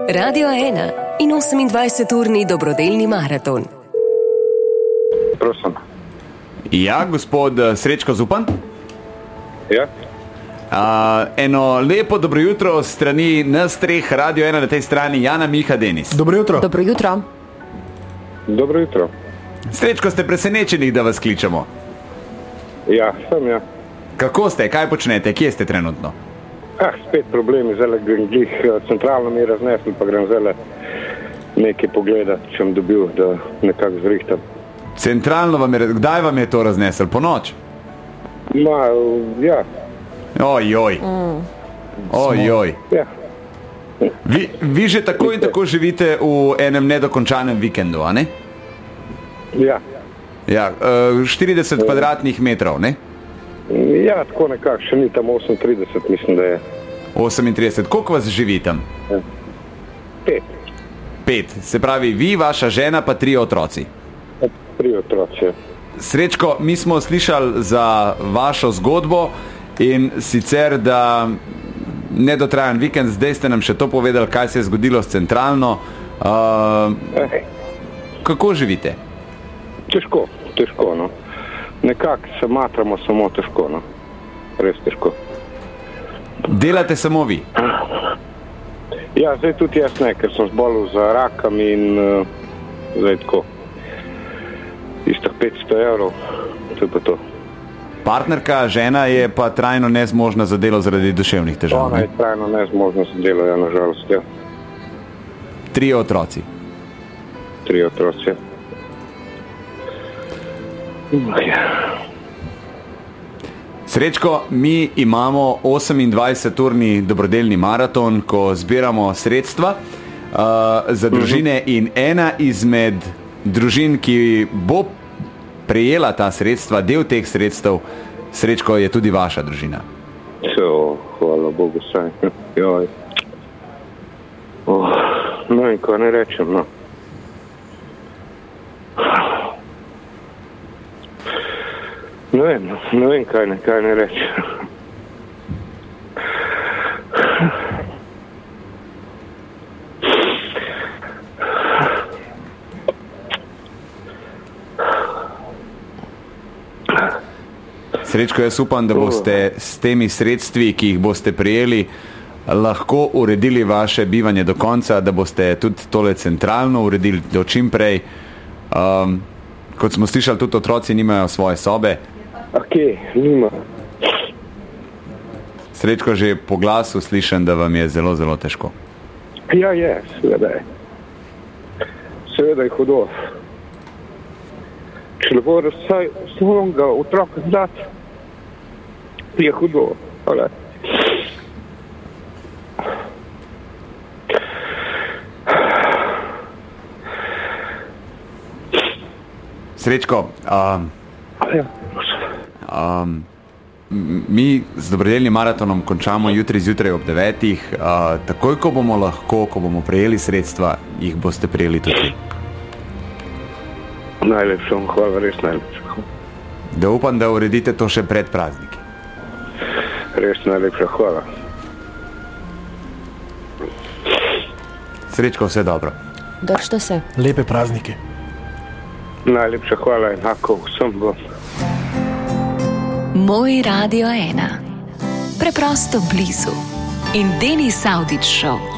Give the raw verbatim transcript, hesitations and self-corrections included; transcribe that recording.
Radio ena in osemindvajseturni dobrodelni maraton. Prosim. Ja, gospod Srečko Zupan? Ja. Uh, eno lepo dobro jutro strani nas treh, Radio ena na tej strani, Jana, Miha, Denis. Dobro jutro. Dobro jutro. Dobro jutro. Srečko, ste presenečeni, da vas kličemo? Ja, sem ja. Kako ste, kaj počnete, kje ste trenutno? Ah, spet problemi, zdaj grem glih, centralno mi je raznesel, pa grem zdaj nekaj pogledati, če sem dobil, da nekako zrihtam. Centralno vam je, kdaj vam je to raznesel, po noč? Ma, ja. Oj, oj. Mm. Oj, oj. Ja. Vi, vi že tako in tako živite v enem nedokončanem vikendu, a ne? Ja. Ja, štirideset ja. kvadratnih metrov, ne? Ja, tako nekako, še ni tam osemintrideset, mislim, da je. osemintrideset, koliko vas živi tam? Ja. Pet. Pet, se pravi vi, vaša žena, pa tri otroci. Tri otroci. Srečko, mi smo slišali za vašo zgodbo in sicer, da nedotrajan vikend, zdaj ste nam še to povedali, kaj se je zgodilo s centralno. Uh, kako živite? Težko, težko, no. Nekako se matramo samo težko, no. Res težko. Delate samo vi? Ja, zdaj tudi jaz ne, ker sem zbolel za rakam in uh, zdaj tako. Istih petsto evrov, to je pa to. Partnerka, žena je pa trajno nezmožna za delo zaradi duševnih težav. Ona je trajno nezmožna za delo, ja, nažalost, ja. Tri otroci. Tri otroci. Ja. Srečko, mi imamo osemindvajseturni dobrodelni maraton, ko zbiramo sredstva uh, za družine in ena izmed družin, ki bo prejela ta sredstva, del teh sredstev, Srečko, je tudi vaša družina. So, hvala Bogu, saj. Joj. Oh, no in ko ne rečem, no. Ne vem, ne vem, kaj ne, kaj ne rečem. Srečko, jaz upam, da boste s temi sredstvi, ki jih boste prejeli, lahko uredili vaše bivanje do konca, da boste tudi tole centralno uredili do čim prej. Um, kot smo slišali, tudi otroci nimajo svoje sobe. Ok, nima. Srečko, že po glasu slišim, da vam je zelo, zelo težko. Ja, je, seveda je. Seveda je hudo. Če ne bo vsaj svojega otroka znati, je hudo. Ale. Srečko, um, ja. Um, mi z dobrodelnim maratonom končamo jutri zjutraj ob devetih. Uh, takoj, ko bomo lahko, ko bomo prejeli sredstva, jih boste prejeli tudi. Najlepša hvala, res najlepša. Da upam, da uredite to še pred prazniki. Res najlepša hvala. Srečko, vse dobro. Držite se. Lepe praznike. Najlepša hvala, enako vsem bom. Moj Radio ena. Preprosto blizu. In Denis Avdić Show.